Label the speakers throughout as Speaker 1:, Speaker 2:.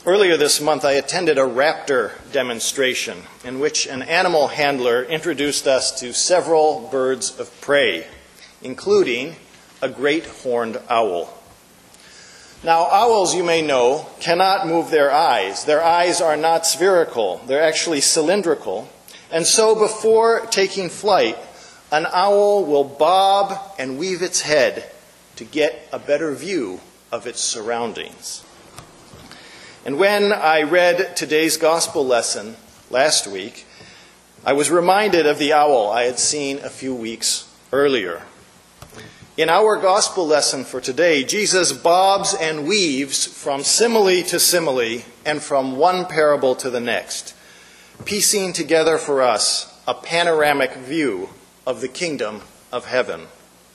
Speaker 1: Earlier this month, I attended a raptor demonstration in which an animal handler introduced us to several birds of prey, including a great horned owl. Now, owls, you may know, cannot move their eyes. Their eyes are not spherical. They're actually cylindrical. And so before taking flight, an owl will bob and weave its head to get a better view of its surroundings. And when I read today's gospel lesson last week, I was reminded of the owl I had seen a few weeks earlier. In our gospel lesson for today, Jesus bobs and weaves from simile to simile and from one parable to the next, piecing together for us a panoramic view of the kingdom of heaven.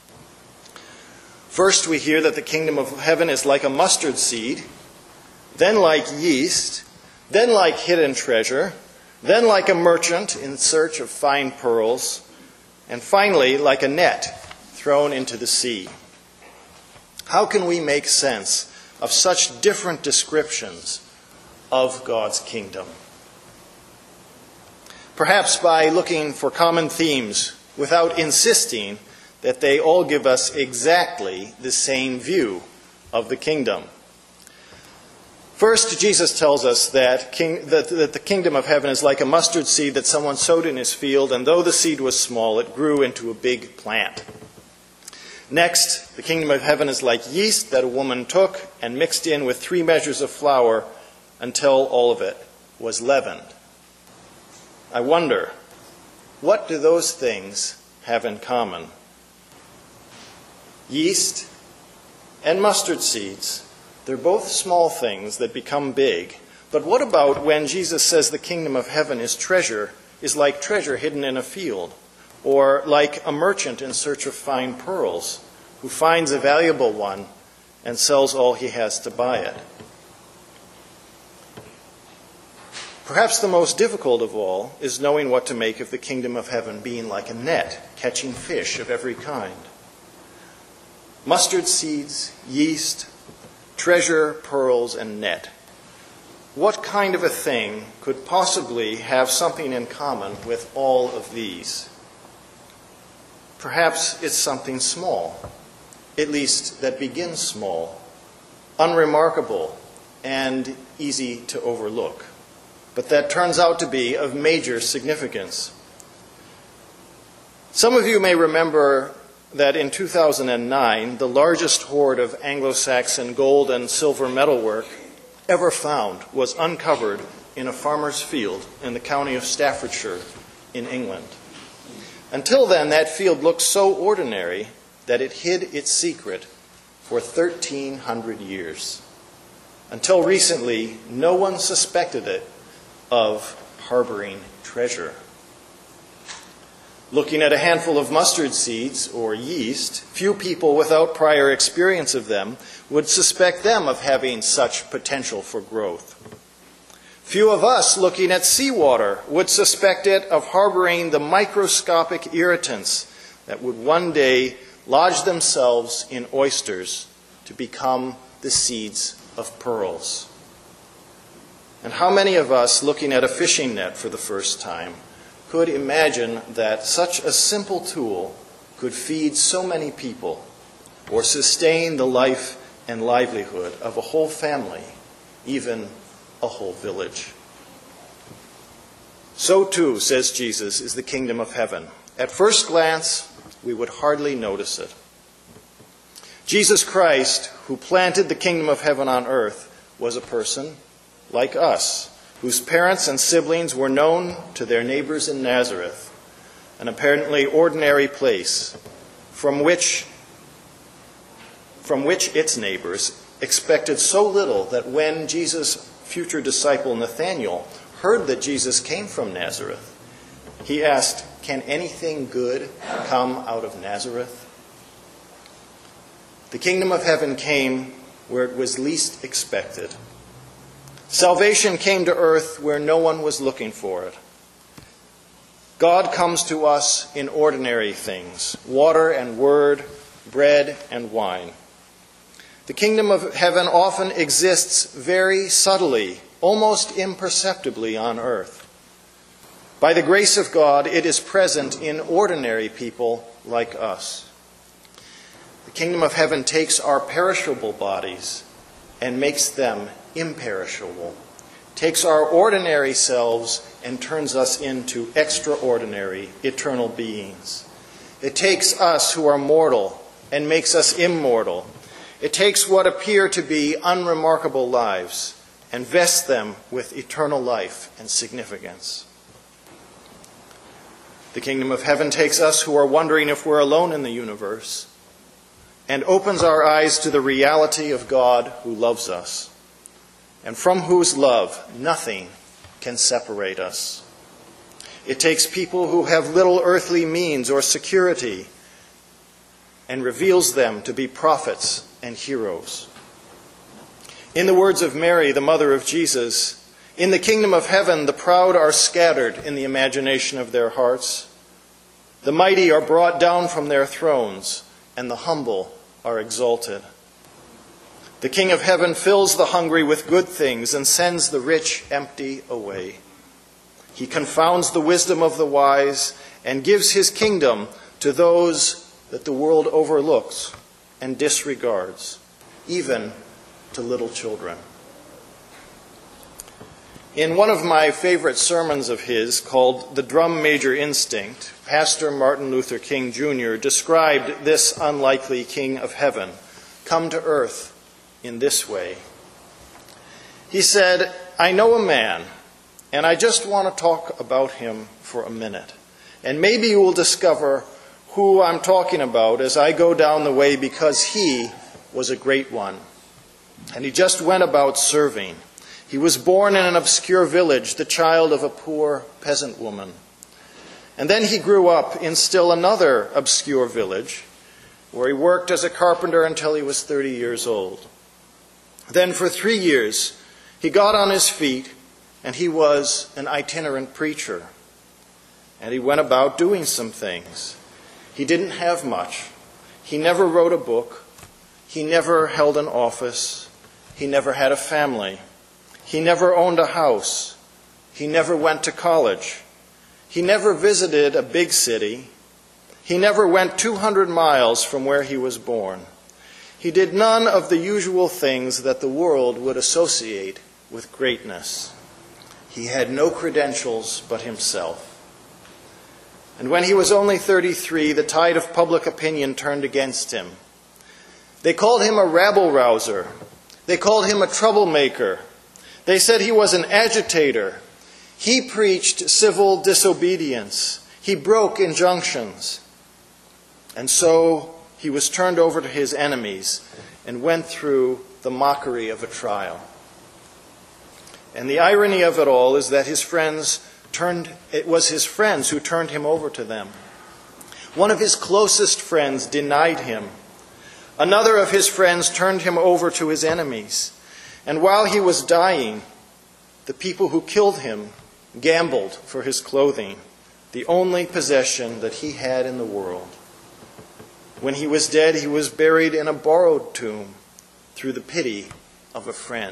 Speaker 1: First, we hear that the kingdom of heaven is like a mustard seed, then like yeast, then like hidden treasure, then like a merchant in search of fine pearls, and finally like a net thrown into the sea. How can we make sense of such different descriptions of God's kingdom? Perhaps by looking for common themes without insisting that they all give us exactly the same view of the kingdom. First, Jesus tells us that the kingdom of heaven is like a mustard seed that someone sowed in his field, and though the seed was small, it grew into a big plant. Next, the kingdom of heaven is like yeast that a woman took and mixed in with 3 measures of flour until all of it was leavened. I wonder, what do those things have in common? Yeast and mustard seeds, they're both small things that become big. But what about when Jesus says the kingdom of heaven is like treasure hidden in a field, or like a merchant in search of fine pearls, who finds a valuable one and sells all he has to buy it? Perhaps the most difficult of all is knowing what to make of the kingdom of heaven being like a net, catching fish of every kind. Mustard seeds, yeast, treasure, pearls, and net. What kind of a thing could possibly have something in common with all of these? Perhaps it's something small, at least that begins small, unremarkable, and easy to overlook, but that turns out to be of major significance. Some of you may remember that in 2009, the largest hoard of Anglo-Saxon gold and silver metalwork ever found was uncovered in a farmer's field in the county of Staffordshire in England. Until then, that field looked so ordinary that it hid its secret for 1,300 years. Until recently, no one suspected it of harboring treasure. Looking at a handful of mustard seeds, or yeast, few people without prior experience of them would suspect them of having such potential for growth. Few of us looking at seawater would suspect it of harboring the microscopic irritants that would one day lodge themselves in oysters to become the seeds of pearls. And how many of us looking at a fishing net for the first time could imagine that such a simple tool could feed so many people or sustain the life and livelihood of a whole family, even a whole village? So too, says Jesus, is the kingdom of heaven. At first glance, we would hardly notice it. Jesus Christ, who planted the kingdom of heaven on earth, was a person like us, whose parents and siblings were known to their neighbors in Nazareth, an apparently ordinary place from which its neighbors expected so little that when Jesus' future disciple Nathanael heard that Jesus came from Nazareth, he asked, "Can anything good come out of Nazareth?" The kingdom of heaven came where it was least expected. Salvation came to earth where no one was looking for it. God comes to us in ordinary things, water and word, bread and wine. The kingdom of heaven often exists very subtly, almost imperceptibly on earth. By the grace of God, it is present in ordinary people like us. The kingdom of heaven takes our perishable bodies and makes them imperishable, takes our ordinary selves and turns us into extraordinary, eternal beings. It takes us who are mortal and makes us immortal. It takes what appear to be unremarkable lives and vests them with eternal life and significance. The kingdom of heaven takes us who are wondering if we're alone in the universe and opens our eyes to the reality of God who loves us and from whose love nothing can separate us. It takes people who have little earthly means or security and reveals them to be prophets and heroes. In the words of Mary, the mother of Jesus, in the kingdom of heaven, the proud are scattered in the imagination of their hearts. The mighty are brought down from their thrones, and the humble are exalted. The King of heaven fills the hungry with good things and sends the rich empty away. He confounds the wisdom of the wise and gives his kingdom to those that the world overlooks and disregards, even to little children. In one of my favorite sermons of his, called The Drum Major Instinct, Pastor Martin Luther King Jr. described this unlikely King of heaven come to earth in this way. He said, "I know a man, and I just want to talk about him for a minute. And maybe you will discover who I'm talking about as I go down the way, because he was a great one. And he just went about serving. He was born in an obscure village, the child of a poor peasant woman. And then he grew up in still another obscure village, where he worked as a carpenter until he was 30 years old. Then for 3 years, he got on his feet, and he was an itinerant preacher. And he went about doing some things. He didn't have much. He never wrote a book. He never held an office. He never had a family. He never owned a house. He never went to college. He never visited a big city. He never went 200 miles from where he was born. He did none of the usual things that the world would associate with greatness. He had no credentials but himself. And when he was only 33, the tide of public opinion turned against him. They called him a rabble-rouser. They called him a troublemaker. They said he was an agitator. He preached civil disobedience. He broke injunctions. And so he was turned over to his enemies and went through the mockery of a trial. And the irony of it all is that it was his friends who turned him over to them. One of his closest friends denied him. Another of his friends turned him over to his enemies. And while he was dying, the people who killed him gambled for his clothing, the only possession that he had in the world. When he was dead, he was buried in a borrowed tomb through the pity of a friend.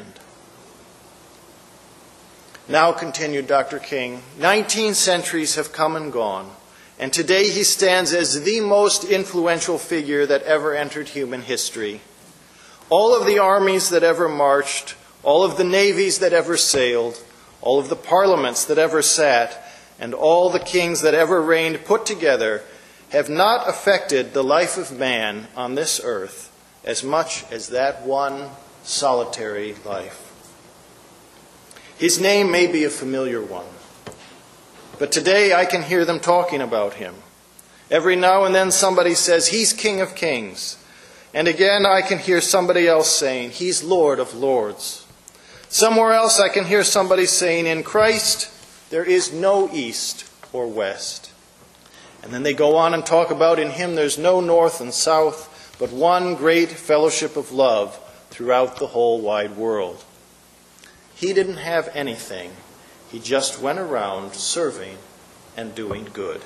Speaker 1: Now, continued Dr. King, 19 centuries have come and gone, and today he stands as the most influential figure that ever entered human history. All of the armies that ever marched, all of the navies that ever sailed, all of the parliaments that ever sat, and all the kings that ever reigned put together have not affected the life of man on this earth as much as that one solitary life. His name may be a familiar one, but today I can hear them talking about him. Every now and then somebody says, he's King of Kings. And again I can hear somebody else saying, he's Lord of Lords. Somewhere else I can hear somebody saying, in Christ there is no east or west. And then they go on and talk about, in him there's no north and south, but one great fellowship of love throughout the whole wide world. He didn't have anything. He just went around serving and doing good.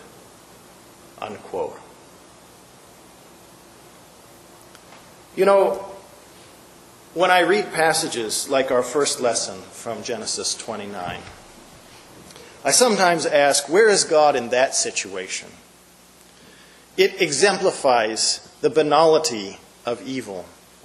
Speaker 1: Unquote. You know, When I read passages like our first lesson from Genesis 29, I sometimes ask, where is God in that situation? It exemplifies the banality of evil.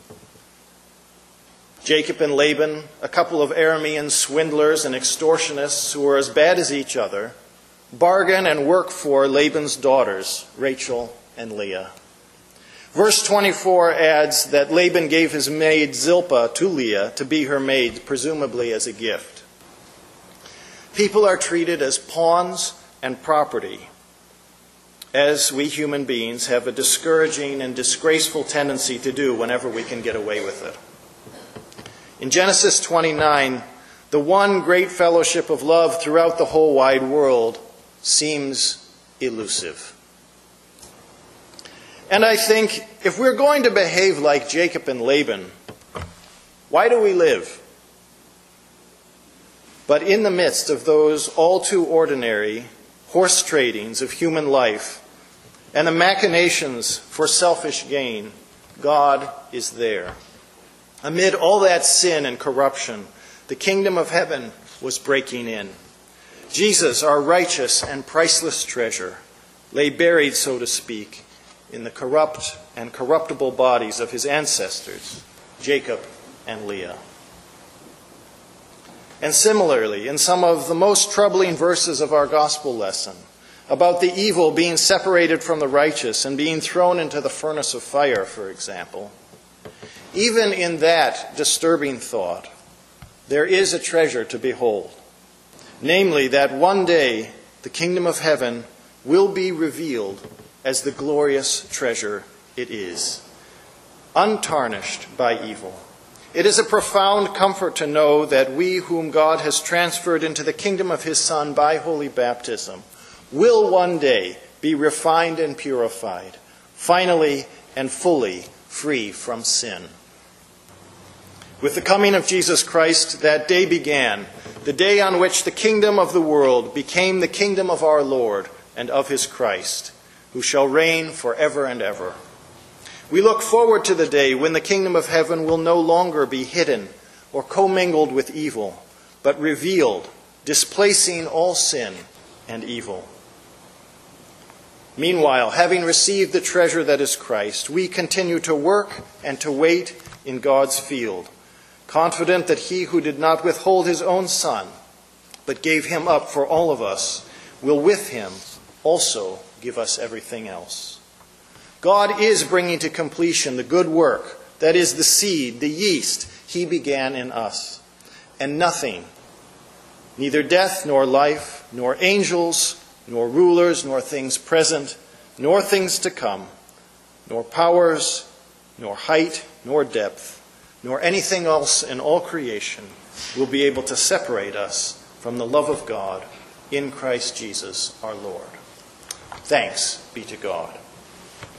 Speaker 1: Jacob and Laban, a couple of Aramean swindlers and extortionists who were as bad as each other, bargain and work for Laban's daughters, Rachel and Leah. Verse 24 adds that Laban gave his maid Zilpah to Leah to be her maid, presumably as a gift. People are treated as pawns and property, as we human beings have a discouraging and disgraceful tendency to do whenever we can get away with it. In Genesis 29, the one great fellowship of love throughout the whole wide world seems elusive. And I think, if we're going to behave like Jacob and Laban, why do we live? But in the midst of those all too ordinary horse tradings of human life and the machinations for selfish gain, God is there. Amid all that sin and corruption, the kingdom of heaven was breaking in. Jesus, our righteous and priceless treasure, lay buried, so to speak, in the corrupt and corruptible bodies of his ancestors, Jacob and Leah. And similarly, in some of the most troubling verses of our gospel lesson, about the evil being separated from the righteous and being thrown into the furnace of fire, for example, even in that disturbing thought, there is a treasure to behold. Namely, that one day the kingdom of heaven will be revealed as the glorious treasure it is, untarnished by evil. It is a profound comfort to know that we whom God has transferred into the kingdom of his Son by holy baptism will one day be refined and purified, finally and fully free from sin. With the coming of Jesus Christ, that day began, the day on which the kingdom of the world became the kingdom of our Lord and of his Christ, who shall reign forever and ever. We look forward to the day when the kingdom of heaven will no longer be hidden or commingled with evil, but revealed, displacing all sin and evil. Meanwhile, having received the treasure that is Christ, we continue to work and to wait in God's field, confident that he who did not withhold his own Son, but gave him up for all of us, will with him also give us everything else. God is bringing to completion the good work, that is the seed, the yeast, he began in us. And nothing, neither death nor life, nor angels, nor rulers, nor things present, nor things to come, nor powers, nor height, nor depth, nor anything else in all creation will be able to separate us from the love of God in Christ Jesus our Lord. Thanks be to God.